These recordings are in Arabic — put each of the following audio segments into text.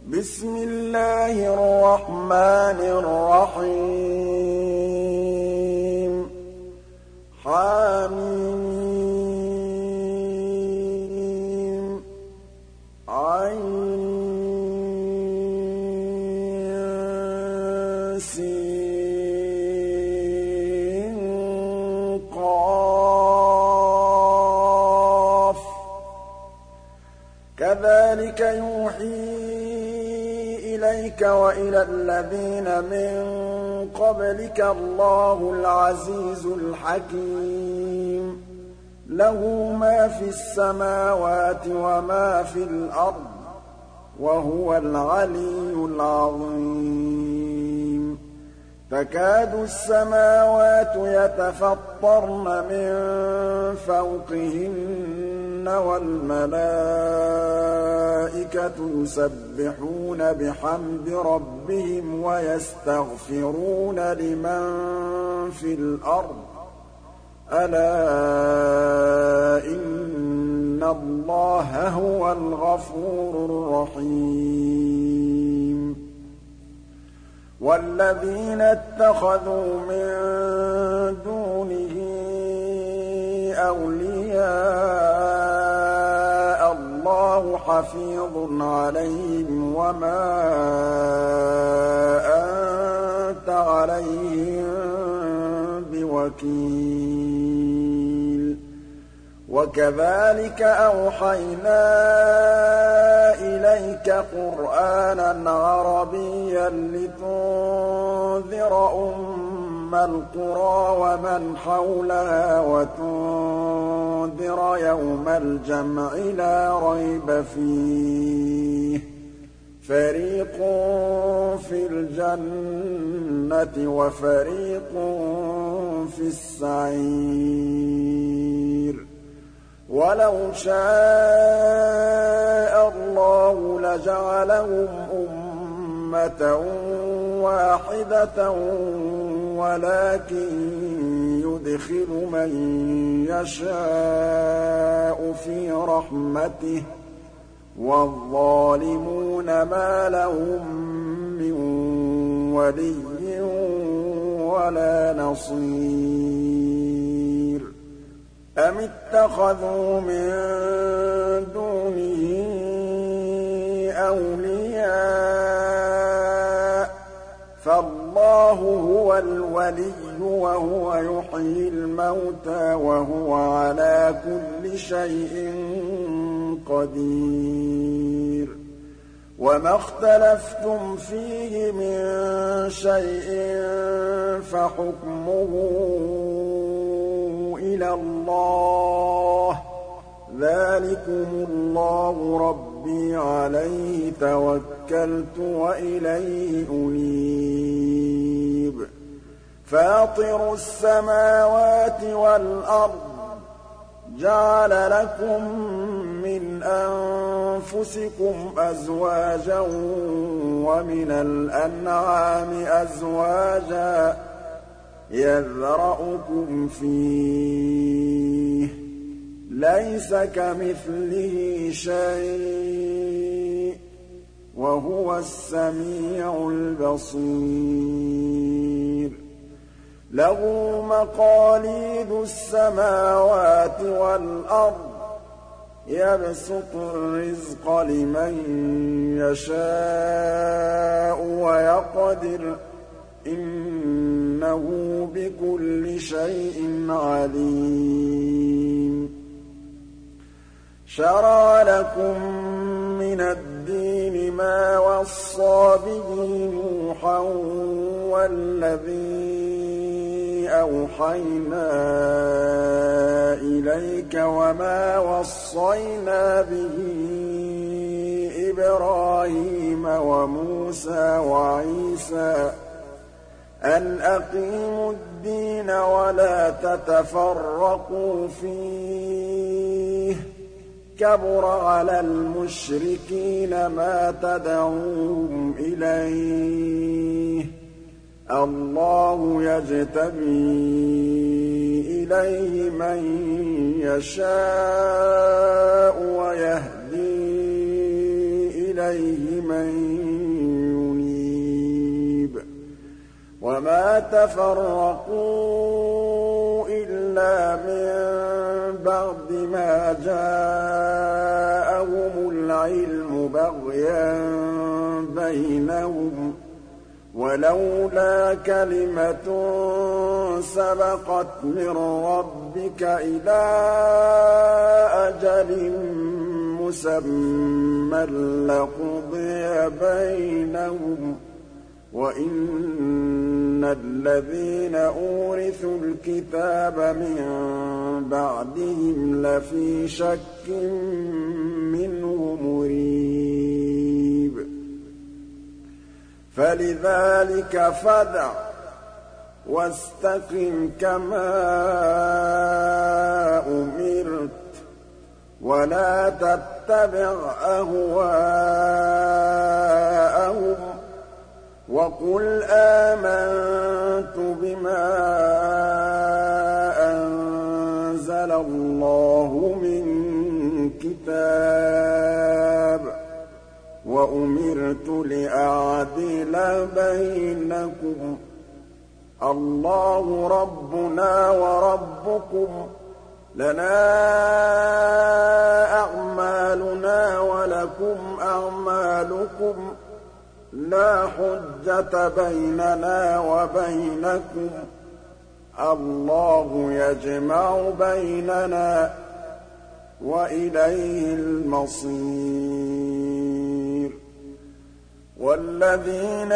بسم الله الرحمن الرحيم حم عين سين قاف كذلك يوحي إليك وإلى الذين من قبلك الله العزيز الحكيم له ما في السماوات وما في الأرض وهو العلي العظيم تكاد السماوات يتفطرن من فوقهن والملائكة يسبحون بحمد ربهم ويستغفرون لمن في الأرض ألا إن الله هو الغفور الرحيم والذين اتخذوا من دونه أولياء الله حفيظ عليهم وما أنت عليهم بوكيل وكذلك أوحينا إليك قرآنا عربيا لتنذر أم القرى ومن حولها وتنذر يوم الجمع لا ريب فيه فريق في الجنة وفريق في السعير ولو شاء الله لجعلهم أمة واحدة ولكن يدخل من يشاء في رحمته والظالمون ما لهم من ولي ولا نصير أم اتخذوا من دونه أولياء فالله هو الولي وهو يحيي الموتى وهو على كل شيء قدير وما اختلفتم فيه من شيء فحكمه إلى الله ذلكم الله ربي عليه توكلت وإليه أنيب فاطر السماوات والأرض جعل لكم من أنفسكم أزواجا ومن الأنعام أزواجا يذرأكم فيه ليس كمثله شيء وهو السميع البصير له مقاليد السماوات والأرض يبسط الرزق لمن يشاء ويقدر إنه بكل شيء عليم شرع لكم من الدين ما وصى به نوحا والذي أوحينا إليك وما وصينا به إبراهيم وموسى وعيسى أن أقيموا الدين ولا تتفرقوا فيه كبر على المشركين ما تدعوهم إليه الله يجتبي إليه من يشاء ويهدي إِلَيْهِ مَن يُنِيبُ وَمَا تَفَرَّقُوا إِلَّا مِن بَعْدِ مَا جَاءَهُمُ الْعِلْمُ بَغْيًا بَيْنَهُمْ وَلَوْلَا كَلِمَةٌ سَبَقَتْ مِن رَّبِّكَ إِلَىٰ أَجَلٍ مُّسَمًّى لَّقُضِيَ بَيْنَهُمْ وَإِنَّ الَّذِينَ أُورِثُوا الْكِتَابَ مِن بَعْدِهِمْ لَفِي شَكٍّ مِّنْهُ مُرِيبٍ فَلِذَٰلِكَ فَادْعُ وَاسْتَقِمْ كَمَا أُمِرْتَ وَلَا تَتَّبِعْ أَهْوَاءَهُمْ وَقُلْ آمَنتُ بِمَا أَنزَلَ اللَّهُ مِن كِتَابٍ وَأُمِرْتُ لِأَعْدِلَ بَيْنَكُمْ اللَّهُ رَبُّنَا وَرَبُّكُمْ لَنَا أَعْمَالُنَا وَلَكُمْ أَعْمَالُكُمْ لَا حُجَّةَ بَيْنَنَا وَبَيْنَكُمْ اللَّهُ يَجْمَعُ بَيْنَنَا وَإِلَيْهِ الْمَصِيرُ وَالَّذِينَ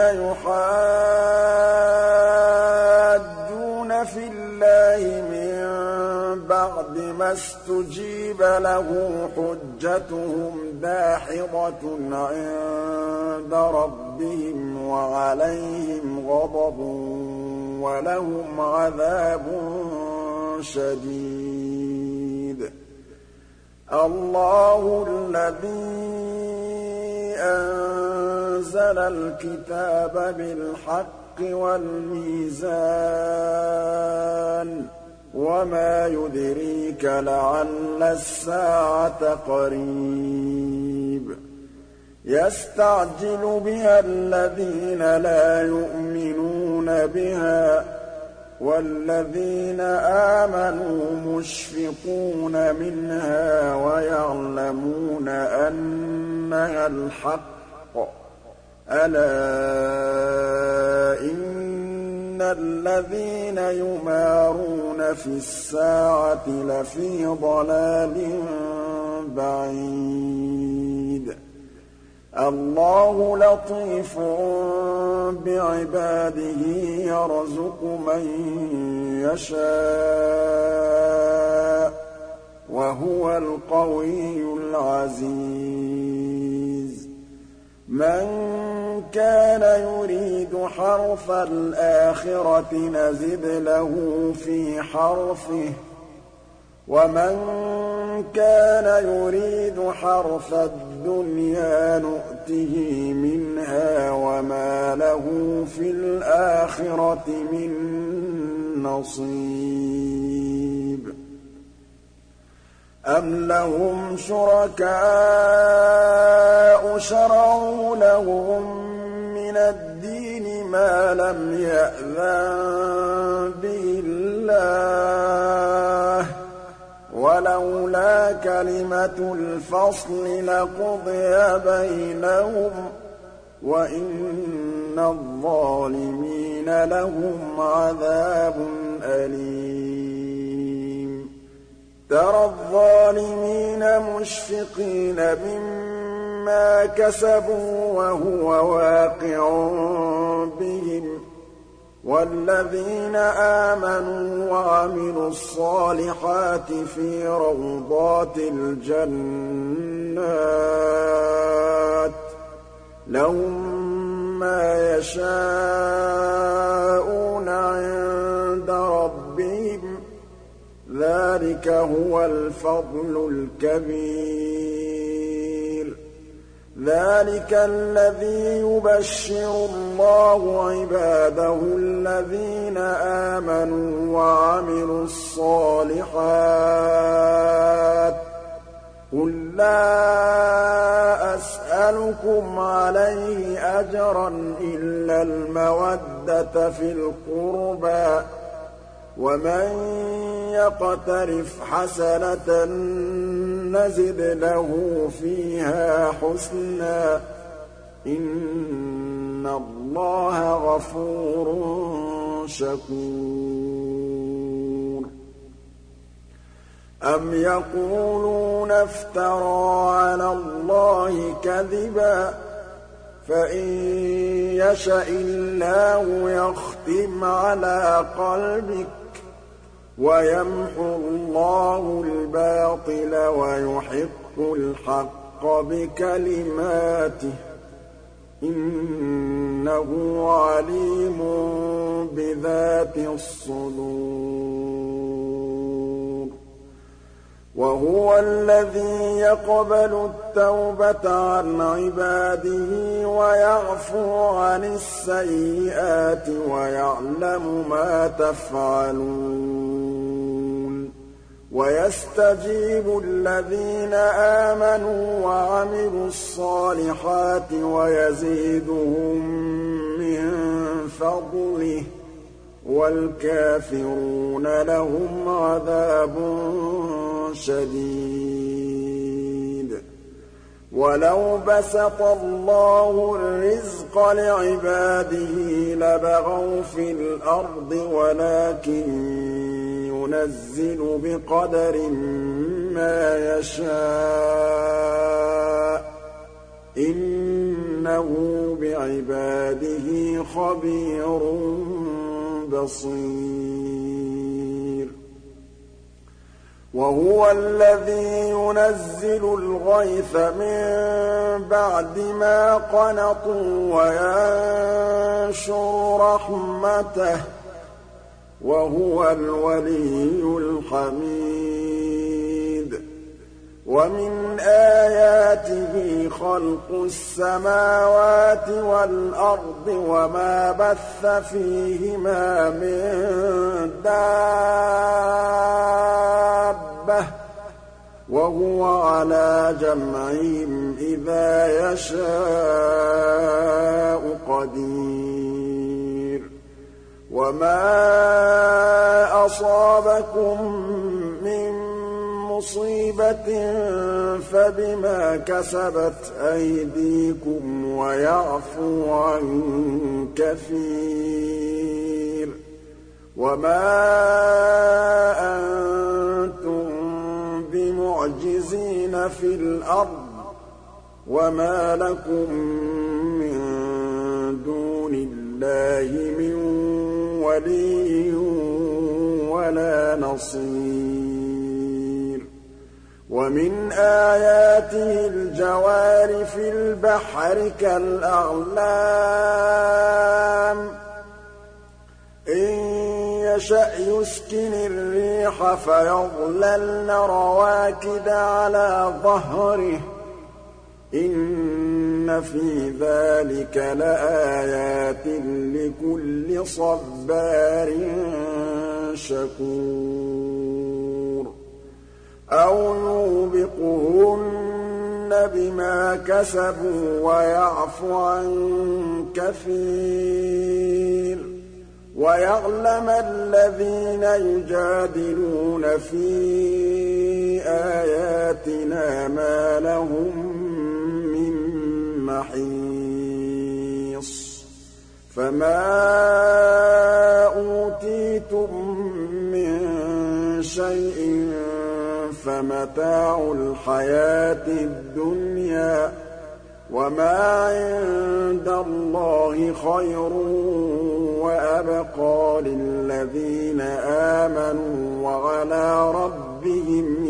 يُحَاجُّونَ فِي اللَّهِ مِن بَعْدِ مَا اسْتُجِيبَ لَهُ حُجَّتُهُمْ دَاحِضَةٌ عِندَ رَبِّهِمْ وَعَلَيْهِمْ غَضَبٌ وَلَهُمْ عَذَابٌ شَدِيدٌ اللَّهُ الَّذِي أَنزَلَ الْكِتَابَ بِالْحَقِّ وَالْمِيزَانَ وَمَا يُدْرِيكَ لَعَلَّ السَّاعَةَ قَرِيبٌ يَسْتَعْجِلُ بِهَا الَّذِينَ لَا يُؤْمِنُونَ بِهَا وَالَّذِينَ آمَنُوا مُشْفِقُونَ مِنْهَا وَيَعْلَمُونَ أَنَّهَا الْحَقُّ أَلَا إِنَّ الَّذِينَ يُمَارُونَ فِي السَّاعَةِ لَفِي ضَلَالٍ بَعِيدٍ اللَّهُ لَطِيفٌ بِعِبَادِهِ يَرْزُقُ مَن يَشَاءُ وَهُوَ الْقَوِيُّ الْعَزِيزُ مَن كَانَ يُرِيدُ حَرْثَ الْآخِرَةِ نَزِدْ لَهُ فِي حَرْثِهِ وَمَن كَانَ يُرِيدُ حَرْثَ الدُّنْيَا نُؤْتِهِ مِنْهَا وَمَا لَهُ فِي الْآخِرَةِ مِن نَّصِيبٍ أَمْ لَهُمْ شُرَكَاءُ شَرَعُوا لَهُم مِّنَ الدِّينِ مَا لَمْ يَأْذَن بِهِ اللَّهُ وَلَوْلَا كَلِمَةُ الْفَصْلِ لَقُضِيَ بَيْنَهُمْ وَإِنَّ الظَّالِمِينَ لَهُمْ عَذَابٌ أَلِيمٌ تَرَى الظَّالِمِينَ مُشْفِقِينَ مِمَّا كَسَبُوا وَهُوَ وَاقِعٌ بِهِمْ وَالَّذِينَ آمَنُوا وَعَمِلُوا الصَّالِحَاتِ فِي رَوْضَاتِ الْجَنَّاتِ لَهُم مَّا يَشَاءُونَ عِندَ رَبِّهِمْ ذَلِكَ هُوَ الْفَضْلُ الْكَبِيرُ ذَلِكَ الَّذِي يُبَشِّرُ اللَّهُ عِبَادَهُ الَّذِينَ آمَنُوا وَعَمِلُوا الصَّالِحَاتِ قُل لَّا أَسْأَلُكُمْ أسألكم عليه أجرا إلا المودة في القربى ومن يقترف حسنة نزد له فيها حسنا إن الله غفور شكور أم يقولون افترى على الله كذبا فإن يشأ الله يختم على قلبك ويمحو الله الباطل ويحق الحق بكلماته إنه عليم بذات الصدور وهو الذي يقبل التوبة عن عباده ويعفو عن السيئات ويعلم ما تفعلون ويستجيب الذين آمنوا وعملوا الصالحات ويزيدهم من فضله والكافرون لهم عذاب شديد ولو بسط الله الرزق لعباده لبغوا في الأرض ولكن ينزل بقدر ما يشاء إنه بعباده خبير بصير وهو الذي ينزل الغيث من بعد ما قنطوا وينشر رحمته وهو الولي الحميد ومن آياته خلق السماوات والأرض وما بث فيهما من دابة وهو على جمعهم إذا يشاء قدير وما أصابكم من مصيبة فبما كسبت أيديكم ويعفو عن كثير وما أنتم بمعجزين في الأرض وما لكم من دون الله من ولي ولا نصير ومن آياته الجوار في البحر كالأعلام إن يشأ يسكن الريح فيظللن رواكد على ظهره إن في ذلك لآيات لكل صبار شكور أو يوبقهن بما كسبوا ويعفو عن كثير ويعلم الذين يجادلون في آياتنا ما لهم من محيص فما أوتيتم من شيء فمتاع الحياة الدنيا وما عند الله خير وأبقى للذين آمنوا وعلى ربهم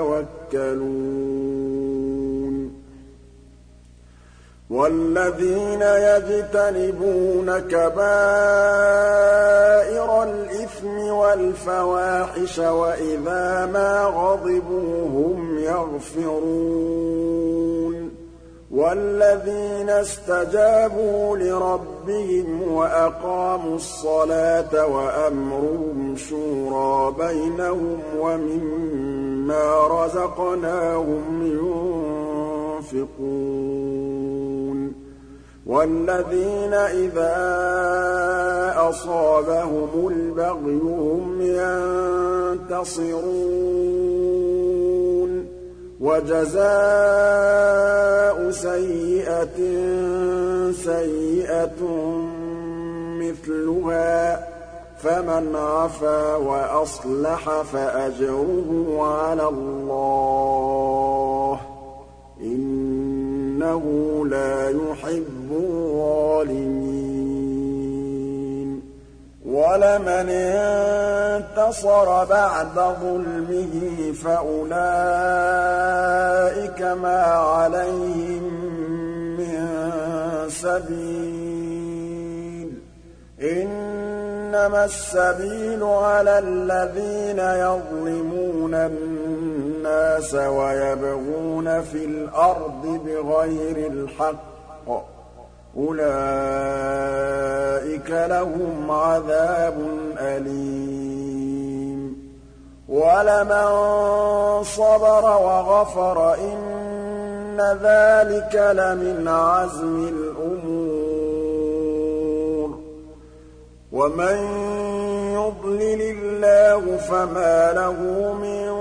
يتوكلون والذين يجتنبون كبائر الإثم والفواحش وإذا ما غضبوا هم يغفرون والذين استجابوا لربهم وأقاموا الصلاة وأمرهم شورى بينهم ومما رزقناهم ينفقون والذين إذا أصابهم البغي هم ينتصرون وجزاء سيئة سيئة مثلها فمن عفا وأصلح فأجره على الله إنه لا يحب الظالمين ولمن انتصر بعد ظلمه فأولئك ما عليهم من سبيل إنما السبيل على الذين يظلمون الناس ويبغون في الأرض بغير الحق أولئك لهم عذاب أليم ولمن صبر وغفر إن ذلك لمن عزم الأمور ومن يضلل الله فما له من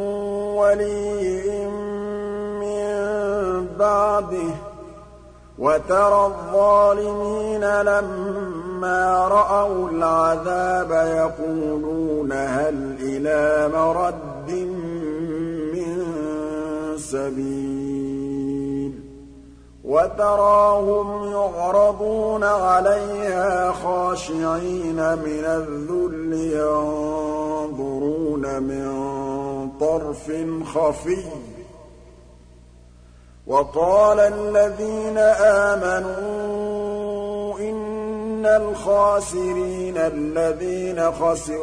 ولي من بعده وترى الظالمين لما رأوا العذاب يقولون هل إلى مرد من سبيل وتراهم يعرضون عليها خاشعين من الذل ينظرون من طرف خفي وقال الذين آمنوا إن الخاسرين الذين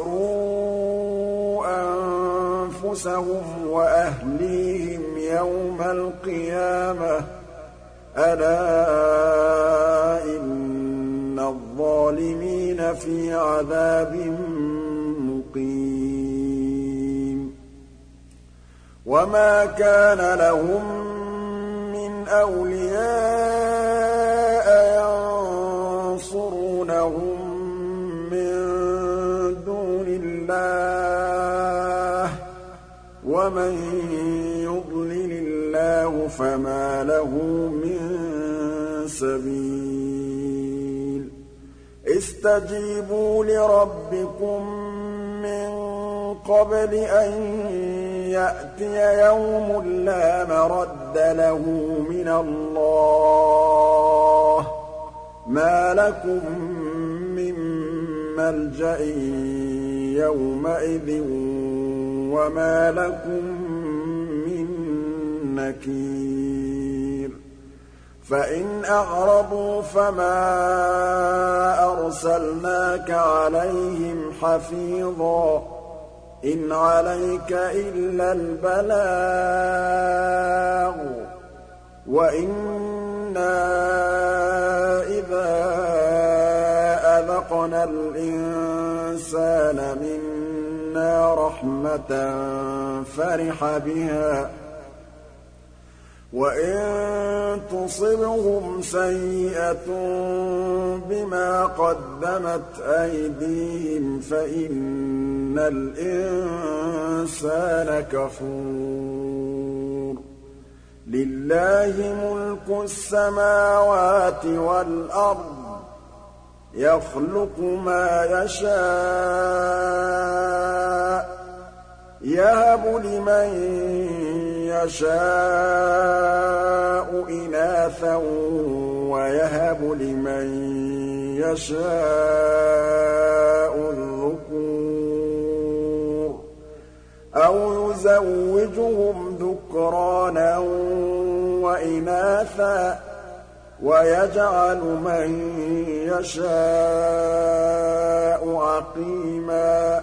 خسروا أنفسهم وأهليهم يوم القيامة ألا إن الظالمين في عذاب مقيم وما كان لهم أولياء ينصرونهم من دون الله ومن يضلل الله فما له من سبيل استجيبوا لربكم من قبل أن يأتي يوم لا مرد له من الله ما لكم من ملجأ يومئذ وما لكم من نكير فإن أعرضوا فما أرسلناك عليهم حفيظا إن عليك إلا البلاغ وإنا إذا أذقنا الإنسان منا رحمة فرح بها وإن تصبهم سيئة بما قدمت أيديهم فإن الإنسان كفور لله ملك السماوات والأرض يخلق ما يشاء يهب لمن يشاء إناثا ويهب لمن يشاء الذكور أو يزوجهم ذكرانا وإناثا ويجعل من يشاء عقيما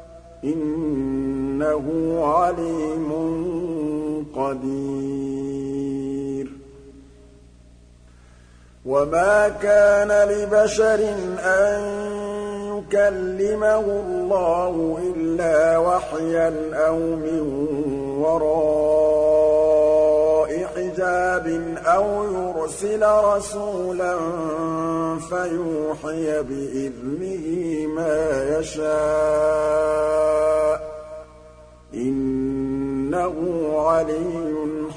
إنه عليم قدير وما كان لبشر أن يكلمه الله إلا وحيا أو من وراء حجاب كِتَابٍ أَوْ يُرْسِلَ رَسُولًا فَيُوحِيَ بِإِذْنِهِ مَا يَشَاءُ ۚ إِنَّهُ عَلِيٌّ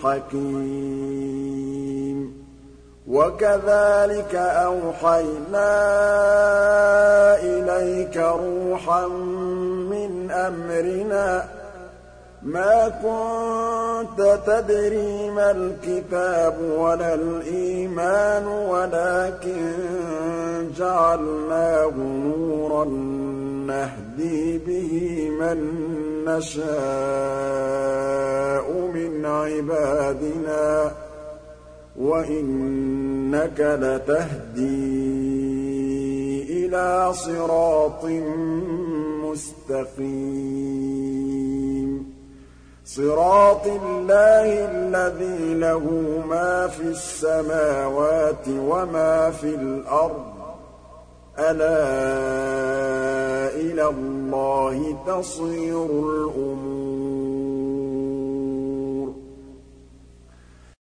حَكِيمٌ وَكَذَٰلِكَ أَوْحَيْنَا إِلَيْكَ رُوحًا مِّنْ أَمْرِنَا ۚ مَا كُنتَ تَدْرِي مَا الْكِتَابُ وَلَا الْإِيمَانُ وَلَٰكِن جَعَلْنَاهُ نُورًا نَّهْدِي بِهِ مَن نَّشَاءُ مِنْ عِبَادِنَا ۚ وَإِنَّكَ لَتَهْدِي إِلَىٰ صِرَاطٍ مُّسْتَقِيمٍ صِرَاطِ اللَّهِ الَّذِي لَهُ مَا فِي السَّمَاوَاتِ وَمَا فِي الْأَرْضِ ۗ أَلَا إِلَى اللَّهِ تَصِيرُ الْأُمُورُ